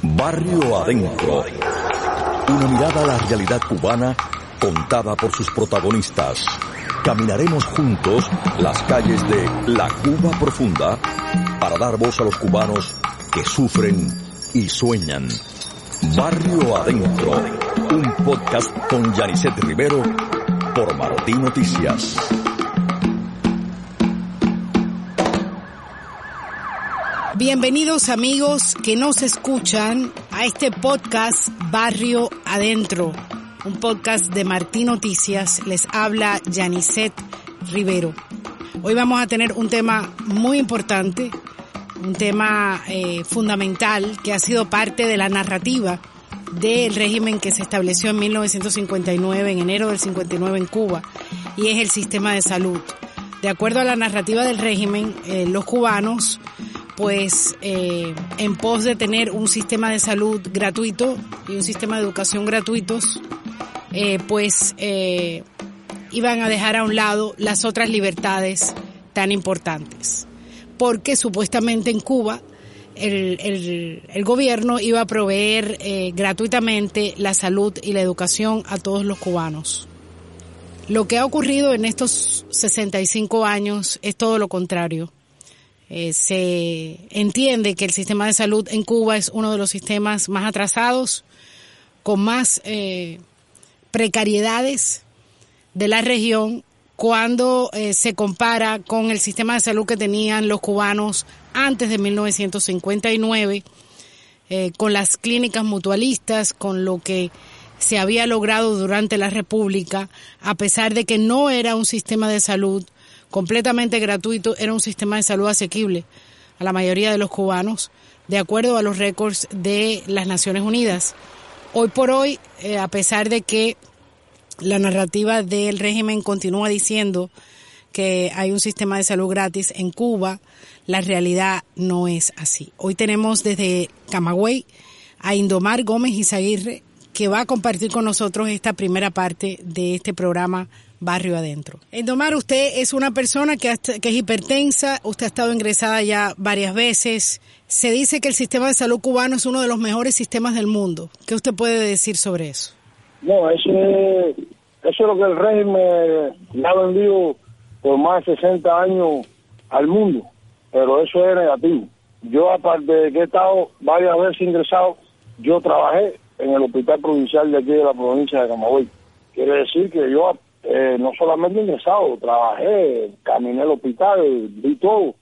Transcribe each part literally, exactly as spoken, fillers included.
Barrio Adentro. Una mirada a la realidad cubana contada por sus protagonistas. Caminaremos juntos las calles de la Cuba profunda para dar voz a los cubanos que sufren y sueñan. Barrio Adentro, un podcast con Yanisset Rivero por Martí Noticias. Bienvenidos amigos que nos escuchan a este podcast Barrio Adentro, un podcast de Martí Noticias. Les habla Yanisset Rivero. Hoy vamos a tener un tema muy importante, un tema eh, fundamental que ha sido parte de la narrativa del régimen que se estableció en mil novecientos cincuenta y nueve, en enero del cincuenta y nueve en Cuba, y es el sistema de salud. De acuerdo a la narrativa del régimen, eh, los cubanos pues eh, en pos de tener un sistema de salud gratuito y un sistema de educación gratuitos, eh, pues eh, iban a dejar a un lado las otras libertades tan importantes, porque supuestamente en Cuba el, el, el gobierno iba a proveer eh, gratuitamente la salud y la educación a todos los cubanos. Lo que ha ocurrido en estos sesenta y cinco años es todo lo contrario. Eh, se entiende que el sistema de salud en Cuba es uno de los sistemas más atrasados, con más eh, precariedades de la región cuando eh, se compara con el sistema de salud que tenían los cubanos antes de mil novecientos cincuenta y nueve, eh, con las clínicas mutualistas, con lo que se había logrado durante la República, a pesar de que no era un sistema de salud completamente gratuito, era un sistema de salud asequible a la mayoría de los cubanos, de acuerdo a los récords de las Naciones Unidas. Hoy por hoy, eh, a pesar de que la narrativa del régimen continúa diciendo que hay un sistema de salud gratis en Cuba, la realidad no es así. Hoy tenemos desde Camagüey a Indomar Gómez Izaguirre, que va a compartir con nosotros esta primera parte de este programa Barrio Adentro. Indomar, usted es una persona que, ha, que es hipertensa, usted ha estado ingresada ya varias veces. Se dice que el sistema de salud cubano es uno de los mejores sistemas del mundo. ¿Qué usted puede decir sobre eso? No, eso es, eso es lo que el régimen le ha vendido por más de sesenta años al mundo, pero eso es negativo. Yo, aparte de que he estado varias veces ingresado, yo trabajé en el hospital provincial de aquí de la provincia de Camagüey. Quiere decir que yo eh, no solamente ingresado, trabajé, caminé al hospital, vi todo,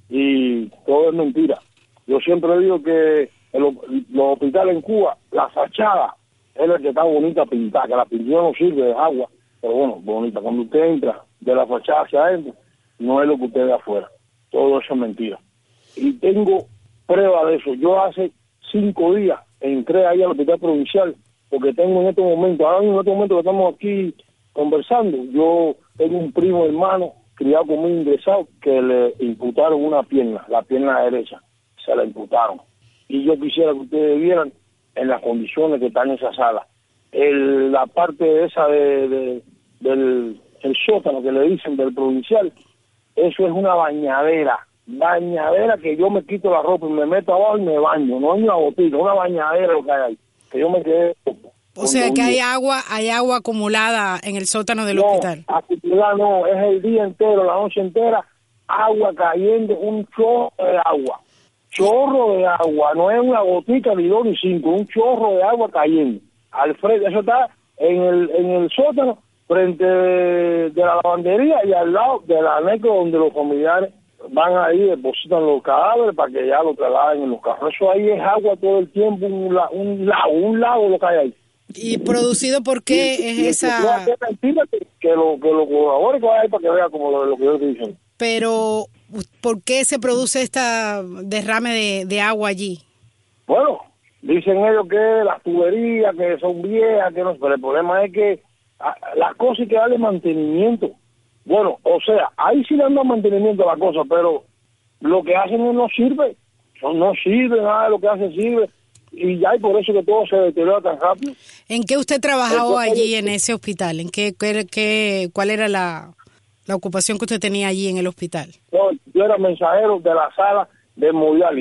y todo es mentira. Yo siempre digo que el, los hospitales en Cuba, la fachada es la que está bonita pintada, que la pintura no sirve, es agua, pero bueno, bonita. Cuando usted entra de la fachada hacia adentro, no es lo que usted ve afuera. Todo eso es mentira. Y tengo prueba de eso. Yo hace cinco días entré ahí al hospital provincial, porque tengo en este momento, ahora mismo en este momento que estamos aquí conversando, yo tengo un primo hermano criado conmigo ingresado que le imputaron una pierna, la pierna derecha, se la imputaron. Y yo quisiera que ustedes vieran en las condiciones que están en esa sala. El, la parte esa de, de, del el sótano que le dicen del provincial, eso es una bañadera. Bañadera que yo me quito la ropa y me meto abajo y me baño, no es una botella, una bañadera lo que hay ahí, que yo me quedé. O sea que hay agua, hay agua acumulada en el sótano del no, hospital. Acumulada no, es el día entero, la noche entera, agua cayendo, un chorro de agua, chorro de agua, no es una gotica ni dos ni cinco, un chorro de agua cayendo. Al frente, eso está en el, en el sótano, frente de, de la lavandería y al lado del anexo donde los familiares van ahí, depositan los cadáveres para que ya lo trasladen en los carros. Eso ahí es agua todo el tiempo, un, la, un lago, un lago lo que hay ahí. ¿Y producido por qué y, es y esa...? Que, que lo que lo colaboren con ahí para que vean como lo, lo que yo estoy diciendo. Pero, ¿por qué se produce esta derrame de, de agua allí? Bueno, dicen ellos que las tuberías, que son viejas, que no, pero el problema es que a, las cosas hay que darle mantenimiento. Bueno, o sea, ahí sí le dan mantenimiento a la cosa, pero lo que hacen no sirve, no, no sirve, nada de lo que hacen sirve, y ya y por eso que todo se deteriora tan rápido. ¿En qué usted trabajaba Entonces, allí en ese hospital? ¿En qué, qué, qué cuál era la, la ocupación que usted tenía allí en el hospital? Yo, yo era mensajero de la sala de hemodiálisis.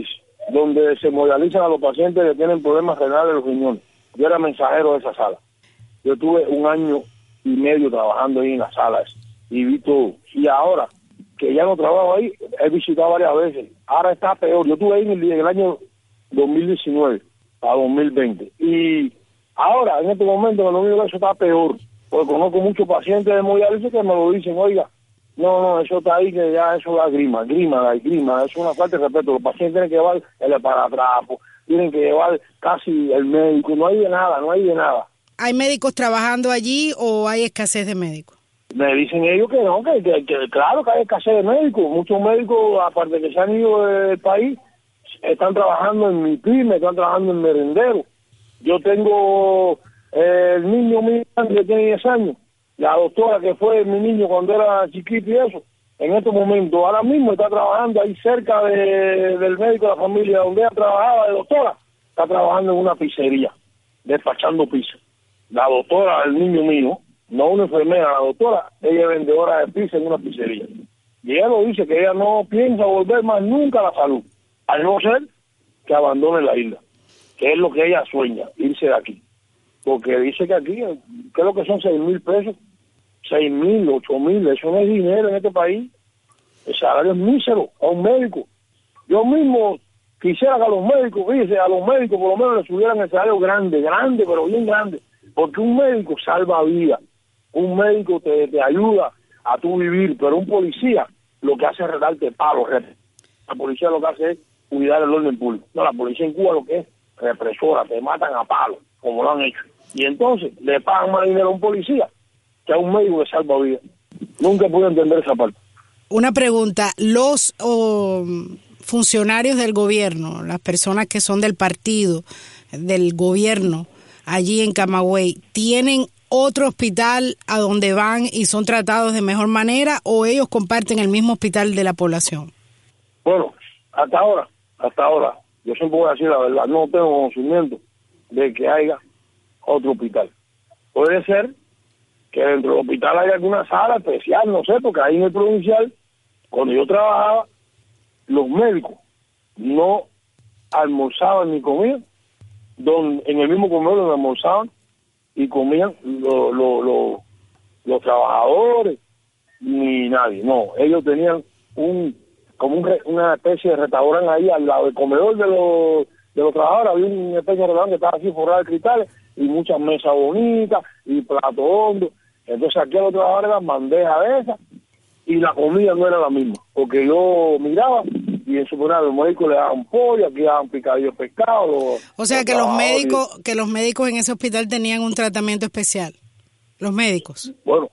donde se hemodializan a los pacientes que tienen problemas renales de los riñones. Yo era mensajero de esa sala. Yo tuve un año y medio trabajando ahí en las salas y vi todo. Y ahora, que ya no trabajo ahí, he visitado varias veces. Ahora está peor. Yo estuve ahí en el, en el año dos mil diecinueve a dos mil veinte. Y ahora, en este momento, me lo único que eso está peor. Porque conozco muchos pacientes de hemodiálisis que me lo dicen, oiga, no, no, eso está ahí, que ya eso da grima, grima, da grima, eso es una falta de respeto. Los pacientes tienen que llevar el esparadrapo, tienen que llevar casi el médico, no hay de nada, no hay de nada. ¿Hay médicos trabajando allí o hay escasez de médicos? Me dicen ellos que no, que, que, que claro que hay escasez de médicos. Muchos médicos, aparte de que se han ido del país, están trabajando en mi pyme, están trabajando en merendero. Yo tengo eh, el niño mío que tiene diez años, la doctora que fue mi niño cuando era chiquito y eso, en estos momentos, ahora mismo está trabajando ahí cerca de, del médico de la familia donde ella trabajaba de doctora, está trabajando en una pizzería, despachando pizza. La doctora, el niño mío, no una enfermera, la doctora, ella es vendedora de pizza en una pizzería. Y ella lo dice, que ella no piensa volver más nunca a la salud, al no ser que abandone la isla, que es lo que ella sueña, irse de aquí. Porque dice que aquí, creo que son seis mil pesos, seis mil, ocho mil, eso no es dinero en este país. El salario es mísero a un médico. Yo mismo quisiera que a los médicos, fíjese, a los médicos por lo menos les subieran el salario grande, grande, pero bien grande. Porque un médico salva vidas, un médico te, te ayuda a tu vivir, pero un policía lo que hace es redarte palos. La policía lo que hace es cuidar el orden público. No, la policía en Cuba lo que es represora, te matan a palos, como lo han hecho. Y entonces le pagan más dinero a un policía que a un médico que salva vidas. Nunca pude entender esa parte. Una pregunta, los oh, funcionarios del gobierno, las personas que son del partido, del gobierno, allí en Camagüey, ¿tienen otro hospital a donde van y son tratados de mejor manera o ellos comparten el mismo hospital de la población? Bueno, hasta ahora, hasta ahora, yo siempre voy a decir la verdad, no tengo conocimiento de que haya otro hospital. Puede ser que dentro del hospital haya alguna sala especial, no sé, porque ahí en el provincial, cuando yo trabajaba, los médicos no almorzaban ni comían, donde, en el mismo comedor donde almorzaban y comían lo, lo, lo, los trabajadores, ni nadie, no, ellos tenían un como un, una especie de restaurante ahí al lado del comedor de los de los trabajadores, había una especie de restaurante que estaba así forrado de cristales y muchas mesas bonitas y plato hondo. Entonces aquí a los trabajadores eran bandejas de esas y la comida no era la misma, porque yo miraba y en su programa los médicos le daban pollo, aquí daban picadillo de pescado. Los, o sea los que los médicos, que los médicos en ese hospital tenían un tratamiento especial, los médicos. Bueno,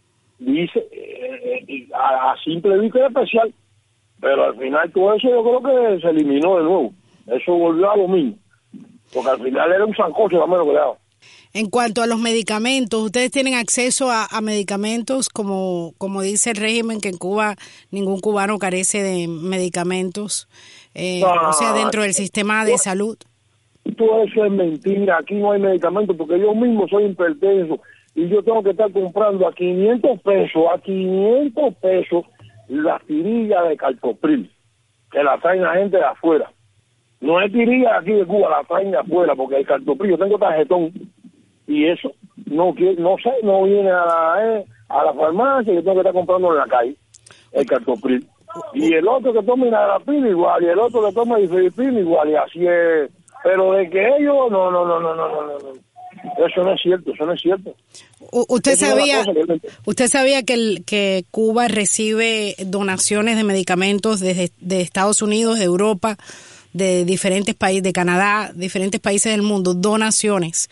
dice, eh, eh, a, a simple vista era especial, pero al final todo eso yo creo que se eliminó de nuevo. Eso volvió a lo mismo, porque al final era un sancocho también lo que daba. En cuanto a los medicamentos, ¿ustedes tienen acceso a, a medicamentos? Como, como dice el régimen, que en Cuba ningún cubano carece de medicamentos, eh, no, o sea, dentro del sistema de salud. Todo eso es mentira, aquí no hay medicamentos, porque yo mismo soy hipertenso y yo tengo que estar comprando a quinientos pesos, a quinientos pesos, las tirillas de Caltopril, que la traen la gente de afuera. No es tirilla aquí de Cuba, la traen de afuera, porque el Caltopril, yo tengo tarjetón, y eso no no sé, no viene a la, eh, a la farmacia, yo tengo que estar comprando en la calle, el Caltopril. Y el otro que toma Inarapil igual, y el otro que toma Ifedipil igual, y así es. Pero de que ellos, no, no, no, no, no, no, no. Eso no es cierto, eso no es cierto. ¿Usted eso sabía que... usted sabía que, el, que Cuba recibe donaciones de medicamentos desde de Estados Unidos, de Europa, de diferentes países, de Canadá, diferentes países del mundo, donaciones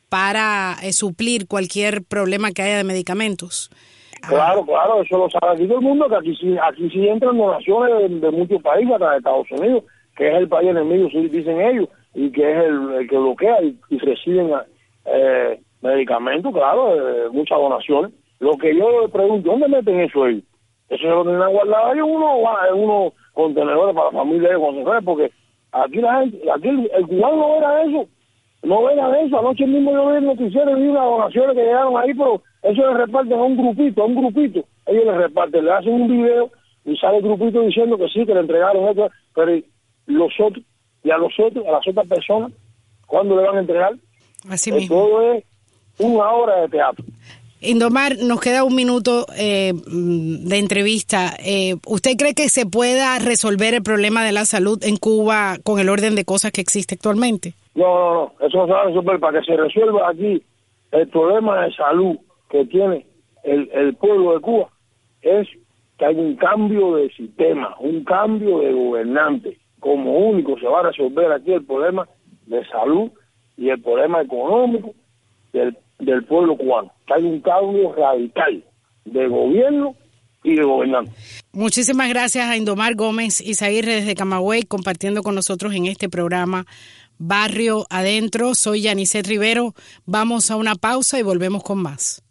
para eh, suplir cualquier problema que haya de medicamentos? Claro, claro, eso lo sabe aquí todo el mundo, que aquí sí, aquí sí entran donaciones de, de muchos países, hasta de Estados Unidos, que es el país enemigo, sí, dicen ellos, y que es el, el que bloquea y, y reciben eh, medicamentos, claro, eh, muchas donaciones. Lo que yo le pregunto, ¿dónde meten eso ellos? Eso se lo tienen guardado ahí uno, en unos contenedores para familias de consejos, porque aquí la gente, aquí el, el cubano no era eso, no era eso. Anoche mismo yo vi el noticiero y vi las donaciones que llegaron ahí, pero eso le reparten a un grupito, a un grupito, ellos le reparten, le hacen un video y sale el grupito diciendo que sí, que le entregaron esto, pero los otros y a los otros, a las otras personas, ¿cuándo le van a entregar? Así eh, mismo. Todo es una hora de teatro. Indomar, nos queda un minuto eh, de entrevista. Eh, ¿Usted cree que se pueda resolver el problema de la salud en Cuba con el orden de cosas que existe actualmente? No, no, no, eso no se va a resolver. Para que se resuelva aquí el problema de salud que tiene el, el pueblo de Cuba, es que hay un cambio de sistema, un cambio de gobernante. Como único se va a resolver aquí el problema de salud y el problema económico del, del pueblo cubano. Que hay un cambio radical de gobierno y de gobernante. Muchísimas gracias a Indomar Gómez Izaguirre desde Camagüey, compartiendo con nosotros en este programa Barrio Adentro. Soy Yanisset Rivero. Vamos a una pausa y volvemos con más.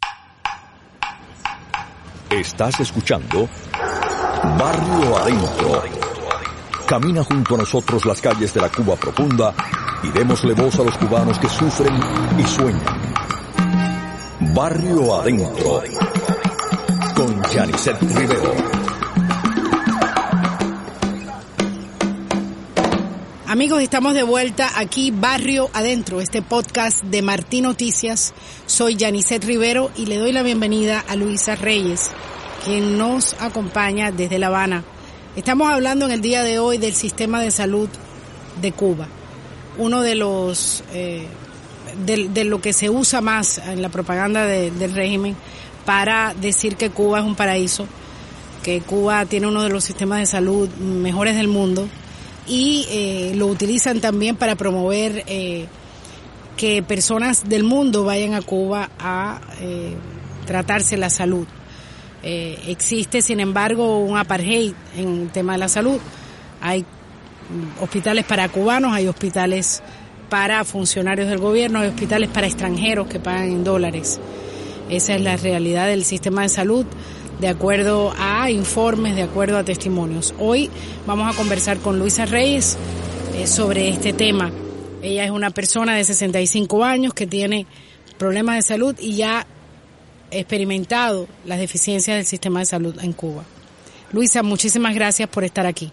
Estás escuchando Barrio Adentro. Camina junto a nosotros las calles de la Cuba profunda y démosle voz a los cubanos que sufren y sueñan. Barrio Adentro con Yanisset Rivero. Amigos, estamos de vuelta aquí, Barrio Adentro, este podcast de Martín Noticias. Soy Yanisset Rivero y le doy la bienvenida a Luisa Reyes, quien nos acompaña desde La Habana. Estamos hablando en el día de hoy del sistema de salud de Cuba, uno de los eh, de, de lo que se usa más en la propaganda de, del régimen para decir que Cuba es un paraíso, que Cuba tiene uno de los sistemas de salud mejores del mundo. Y eh, lo utilizan también para promover eh, que personas del mundo vayan a Cuba a eh, tratarse la salud. Eh, existe, sin embargo, un apartheid en el tema de la salud. Hay hospitales para cubanos, hay hospitales para funcionarios del gobierno, hay hospitales para extranjeros que pagan en dólares. Esa es la realidad del sistema de salud, de acuerdo a informes, de acuerdo a testimonios. Hoy vamos a conversar con Luisa Reyes eh, sobre este tema. Ella es una persona de sesenta y cinco años que tiene problemas de salud y ya ha experimentado las deficiencias del sistema de salud en Cuba. Luisa, muchísimas gracias por estar aquí.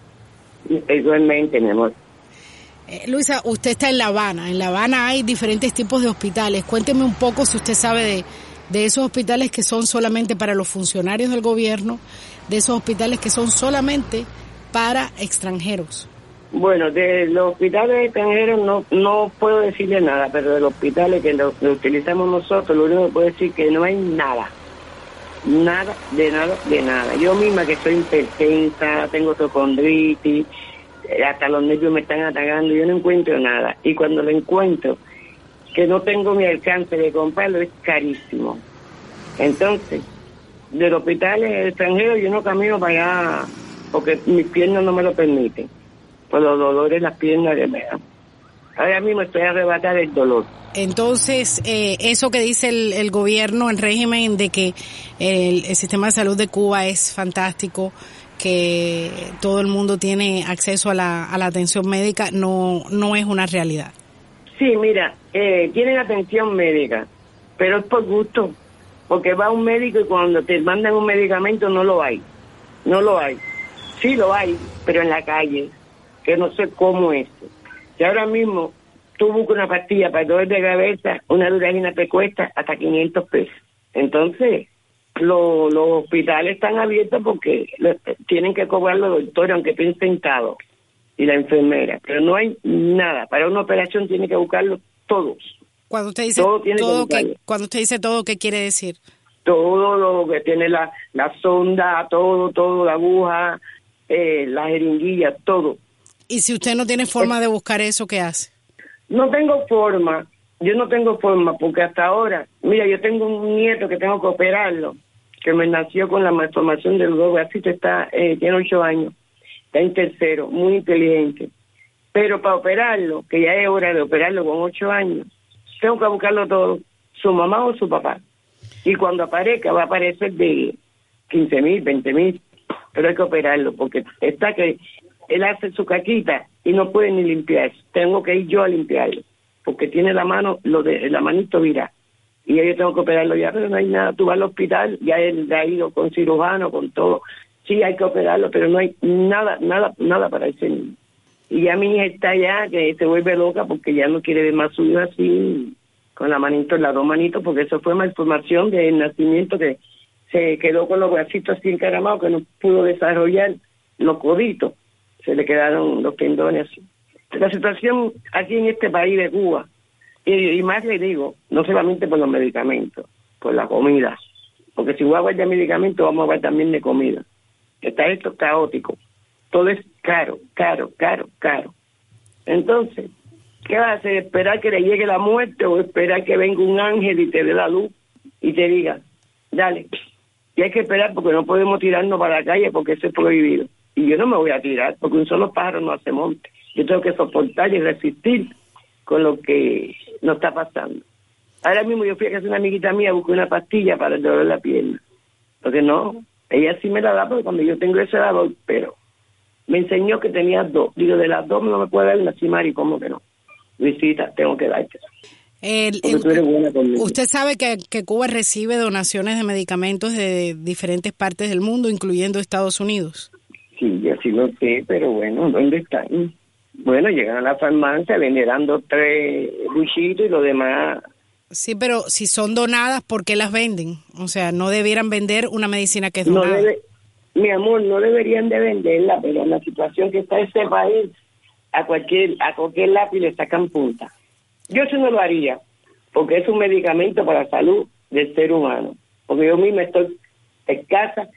Igualmente, mi amor. Eh, Luisa, usted está en La Habana. En La Habana hay diferentes tipos de hospitales. Cuénteme un poco si usted sabe de de esos hospitales que son solamente para los funcionarios del gobierno, de esos hospitales que son solamente para extranjeros. Bueno, de los hospitales extranjeros no no puedo decirle nada, pero de los hospitales que lo, lo utilizamos nosotros, lo único que puedo decir es que no hay nada, nada, de nada, de nada. Yo misma que soy hipertensa, tengo hipocondritis, hasta los nervios me están atacando, yo no encuentro nada. Y cuando lo encuentro, que no tengo mi alcance de comprarlo, es carísimo. Entonces, de los hospitales extranjeros yo no camino para allá porque mis piernas no me lo permiten, por los dolores las piernas que me dan. Ahora mismo estoy arrebatada del dolor. Entonces, eh, eso que dice el, el gobierno, el régimen, de que el, el sistema de salud de Cuba es fantástico, que todo el mundo tiene acceso a la, a la atención médica, no, no es una realidad. Sí, mira, eh, tienen atención médica, pero es por gusto, porque va un médico y cuando te mandan un medicamento no lo hay, no lo hay. Sí lo hay, pero en la calle, que no sé cómo es. Y ahora mismo tú buscas una pastilla para el dolor de cabeza, una Duralgina te cuesta hasta quinientos pesos. Entonces, lo, los hospitales están abiertos porque lo, tienen que cobrar los doctores, aunque estén sentados, y la enfermera, pero no hay nada. Para una operación tiene que buscarlo todos. Cuando usted dice todo, todo que que, cuando usted dice todo, ¿qué quiere decir? Todo lo que tiene la, la sonda, todo, todo, la aguja, eh, la jeringuilla, todo. Y si usted no tiene forma de buscar eso, ¿qué hace? No tengo forma, yo no tengo forma, porque hasta ahora, mira, yo tengo un nieto que tengo que operarlo, que me nació con la malformación del huevo, así que está, eh, tiene ocho años. Está en tercero, muy inteligente. Pero para operarlo, que ya es hora de operarlo con ocho años, tengo que buscarlo todo, su mamá o su papá. Y cuando aparezca, va a aparecer de quince mil, veinte mil, pero hay que operarlo, porque está que él hace su caquita y no puede ni limpiar. Tengo que ir yo a limpiarlo, porque tiene la mano, lo de la manito virada. Y yo tengo que operarlo ya, pero no hay nada. Tú vas al hospital, ya él ha ido con cirujano, con todo. Sí, hay que operarlo, pero no hay nada, nada, nada para ese niño. Y ya mi hija está allá, que se vuelve loca porque ya no quiere ver más su hijo así, con la manito, las dos manitos, porque eso fue malformación del nacimiento, que se quedó con los bracitos así encaramados, que no pudo desarrollar los coditos, se le quedaron los tendones así. La situación aquí en este país de Cuba, y, y más le digo, no solamente por los medicamentos, por la comida, porque si voy a hablar de medicamentos, vamos a hablar también de comida. Está esto caótico, todo es caro, caro, caro, caro. Entonces, ¿qué vas a hacer? ¿Esperar que le llegue la muerte o esperar que venga un ángel y te dé la luz y te diga, dale? Y hay que esperar porque no podemos tirarnos para la calle porque eso es prohibido. Y yo no me voy a tirar porque un solo pájaro no hace monte. Yo tengo que soportar y resistir con lo que nos está pasando. Ahora mismo yo fui a casa de una amiguita mía, busqué una pastilla para el dolor de la pierna. Porque no, ella sí me la da porque cuando yo tengo ese la doy, pero me enseñó que tenía dos. Digo, de las dos no me puede dar la Cimari, ¿cómo que no? Luisita, tengo que darte. El, el, tú eres buena conmigo. Usted sabe que, que Cuba recibe donaciones de medicamentos de diferentes partes del mundo, incluyendo Estados Unidos. Sí, yo sí lo sé, pero bueno, ¿dónde están? Bueno, llegan a la farmacia, venderán dos, tres buchitos y lo demás. Sí, pero si son donadas, ¿por qué las venden? O sea, no debieran vender una medicina que es donada. No debe, mi amor, no deberían de venderla, pero en la situación que está este país, a cualquier a cualquier lápiz le sacan punta. Yo eso no lo haría, porque es un medicamento para la salud del ser humano. Porque yo misma estoy escasa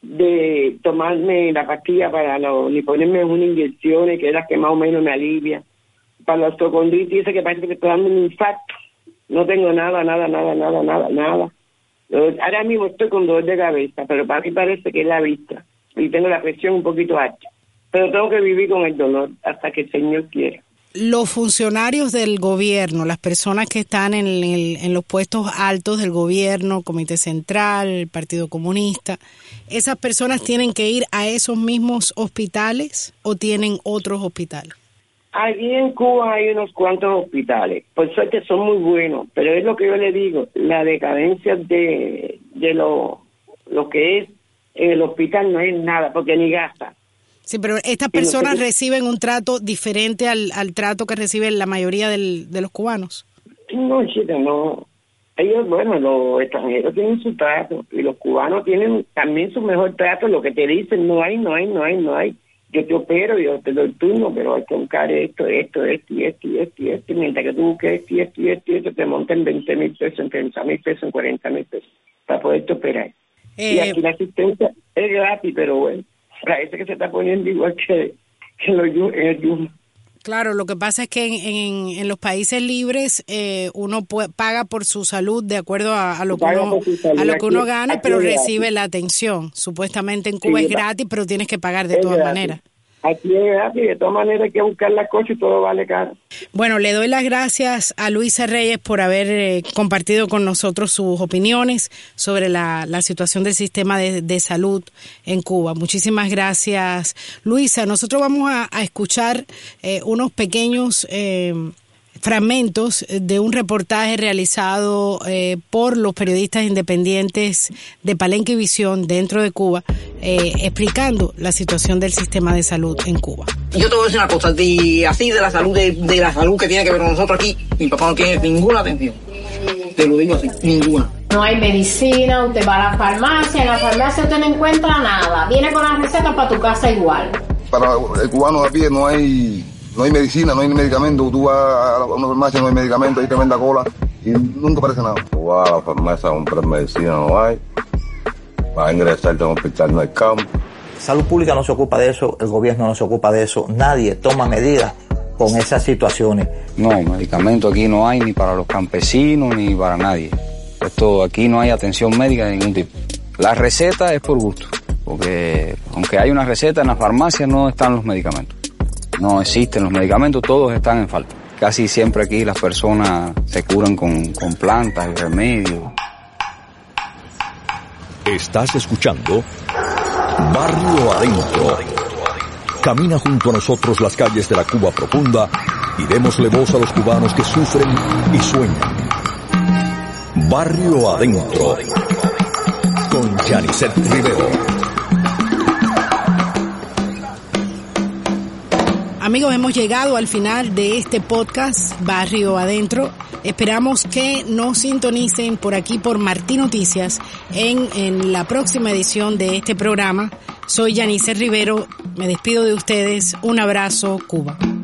de tomarme la pastilla para los, ni ponerme unas inyecciones, que es la que más o menos me alivia. Para la osteocondritis, dice que parece que estoy dando un infarto. No tengo nada, nada, nada, nada, nada, nada. Ahora mismo estoy con dolor de cabeza, pero para mí parece que es la vista. Y tengo la presión un poquito alta. Pero tengo que vivir con el dolor hasta que el Señor quiera. Los funcionarios del gobierno, las personas que están en, el, en los puestos altos del gobierno, Comité Central, el Partido Comunista, ¿esas personas tienen que ir a esos mismos hospitales o tienen otros hospitales? Aquí en Cuba hay unos cuantos hospitales, por suerte son muy buenos, pero es lo que yo le digo, la decadencia de, de lo, lo que es en el hospital no es nada, porque ni gasta. Sí, pero estas personas reciben un trato diferente al, al trato que reciben la mayoría del, de los cubanos. No, chica, no. Ellos, bueno, los extranjeros tienen su trato y los cubanos tienen también su mejor trato. Lo que te dicen, no hay, no hay, no hay, no hay. Yo te opero, yo te doy turno, pero hay que buscar esto, esto, esto, y esto, y esto, y esto. Y mientras que tú busques esto, y esto, y esto, y esto, te montan veinte mil pesos, en treinta mil pesos, en cuarenta mil pesos para poderte operar. Eh, y aquí la asistencia es gratis, pero bueno. Parece que se está poniendo igual que, que en, los, en el Yuma. Claro, lo que pasa es que en, en, en los países libres eh, uno puede, paga por su salud de acuerdo a, a lo que uno, a lo que uno gana, aquí, pero aquí recibe la atención. Supuestamente en Cuba sí, es gratis, pero tienes que pagar de todas gratis. maneras. Aquí es gratis, de todas maneras hay que buscar las cosas y todo vale caro. Bueno, le doy las gracias a Luisa Reyes por haber eh, compartido con nosotros sus opiniones sobre la, la situación del sistema de, de salud en Cuba. Muchísimas gracias, Luisa. Nosotros vamos a, a escuchar eh, unos pequeños eh, fragmentos de un reportaje realizado eh, por los periodistas independientes de Palenque y Visión dentro de Cuba, eh, explicando la situación del sistema de salud en Cuba. Yo te voy a decir una cosa, de, así de la salud de, de la salud que tiene que ver con nosotros aquí, mi papá no tiene ninguna atención. Te lo digo así, ninguna. No hay medicina, usted va a la farmacia, en la farmacia usted no encuentra nada. Viene con la receta para tu casa igual. Para el cubano de a pie no hay... No hay medicina, no hay medicamento. Tú vas a una farmacia, no hay medicamento, hay tremenda cola y nunca aparece nada. Tú vas a la farmacia a comprar medicina, no hay. Vas a ingresarte a un hospital, no hay campo. Salud pública no se ocupa de eso, el gobierno no se ocupa de eso. Nadie toma medidas con esas situaciones. No, medicamento aquí no hay ni para los campesinos ni para nadie. Esto, aquí no hay atención médica de ningún tipo. La receta es por gusto, porque aunque hay una receta en las farmacias no están los medicamentos. No existen los medicamentos, todos están en falta. Casi siempre aquí las personas se curan con, con plantas y remedios. Estás escuchando Barrio Adentro. Camina junto a nosotros las calles de la Cuba profunda y démosle voz a los cubanos que sufren y sueñan. Barrio Adentro con Yanisset Rivero. Amigos, hemos llegado al final de este podcast Barrio Adentro. Esperamos que nos sintonicen por aquí por Martín Noticias en, en la próxima edición de este programa. Soy Yanisset Rivero, me despido de ustedes. Un abrazo, Cuba.